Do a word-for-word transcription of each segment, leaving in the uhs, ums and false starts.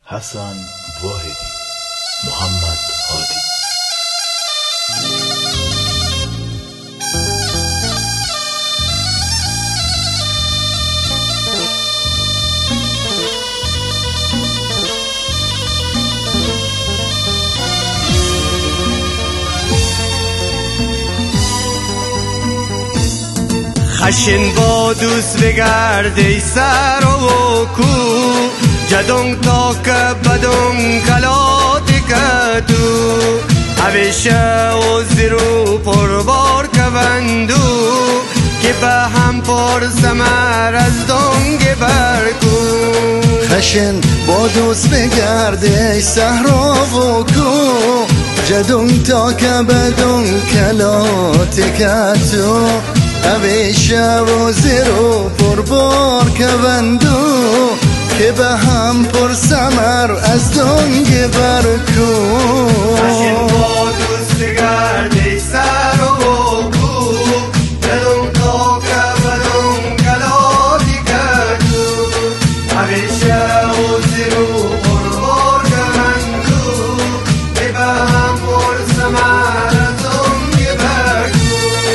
حسن واحدی، محمد هادی. خشن با دوست بگرد ای سر و کو جدون تا که بدون کلات که تو همیشه و زیرو پربار که بندو که به هم پر سمر از دنگ برکو. خشن با دوست بگرد ای صحرا و کو جدون تا که بدون کلات که تو همیشه و زیرو پربار که بندو که به هم پر سمر از دنگ برکو. خشن با دوست بگرد ای سر و کو جدون تا که بدون کلاتی که تو همیشه و زیرو پربار که بندو که به هم پر سمر از دنگ برکو.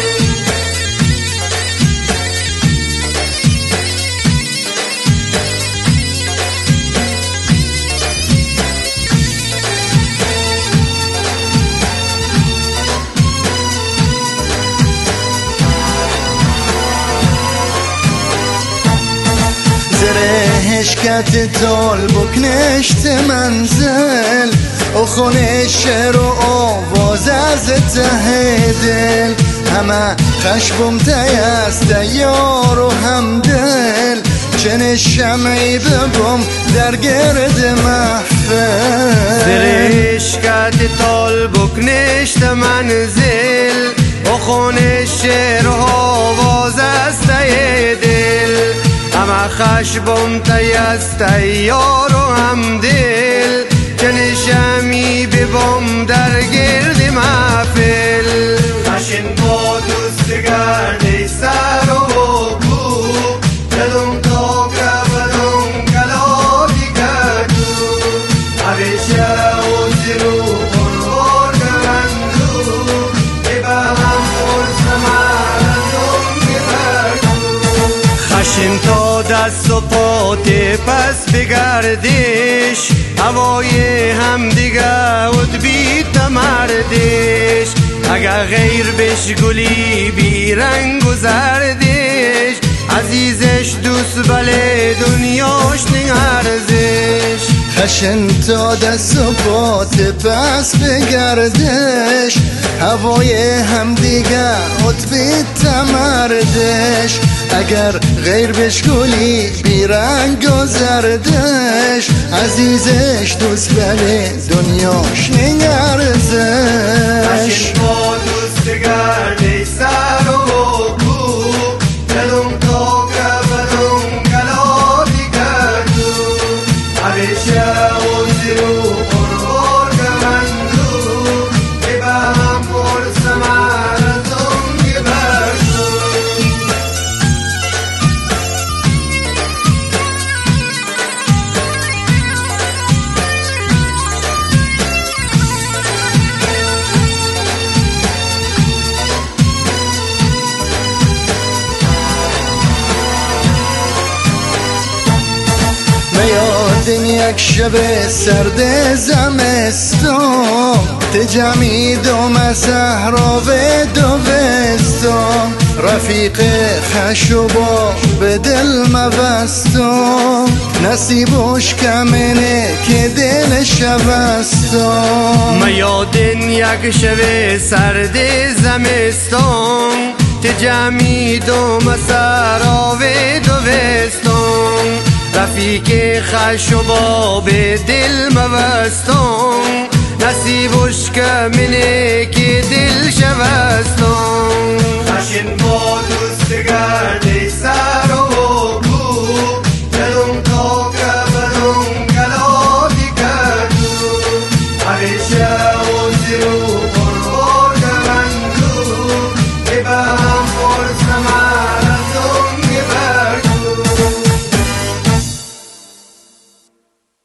زرهش کت تال بکنشت منزل و خونه شعر و آواز از ته دل همه خشبم تیست یار و همدل چنه شمعی ببم در گرد محفل. زرهش کت تال بکنشت منزل و خونه شعر و آواز از ته دل همه خشبم تیست یار و همدل چنه شمی ببم در گرد محفل. خشن با دوست بگرد ای سر و کو جدون تا که بدون کلاتی که تو همیشه و زیرو پربار که بندو که به هم پر سمر از دنگ برکو. خشن تا دست و پات پس بگردش هوای هم دیگه ود بیت مردش اگر غیر بش گلی بی رنگ و زردش عزیزش دوست بله دنیاش نگرزش. خشن تا دست و پات پس بگردش هوای هم دیگه عطبی تمردش اگر غیر بشکلی بیرنگ و زردش عزیزش دوست بله دنیاش نگرزش. خشن با دوست بگرد ای سر و کو جدون تا که بدون کلاتی که تو همیشه و زیرو پربار که بندو که به هم پر سمر از دنگ برکو. میادن یک شب سرد زمستان تجمیدم صحرا و دوستان رفیق خشوبا به دل مبستان نصیبش کمینه که دل شبستان. میادن یک شب سرد زمستان تجمیدم صحرا و دوستان رفیق خشوبا به دل مبستان نصیبش کمینه که دل شبستان. خشن با دوست بگرد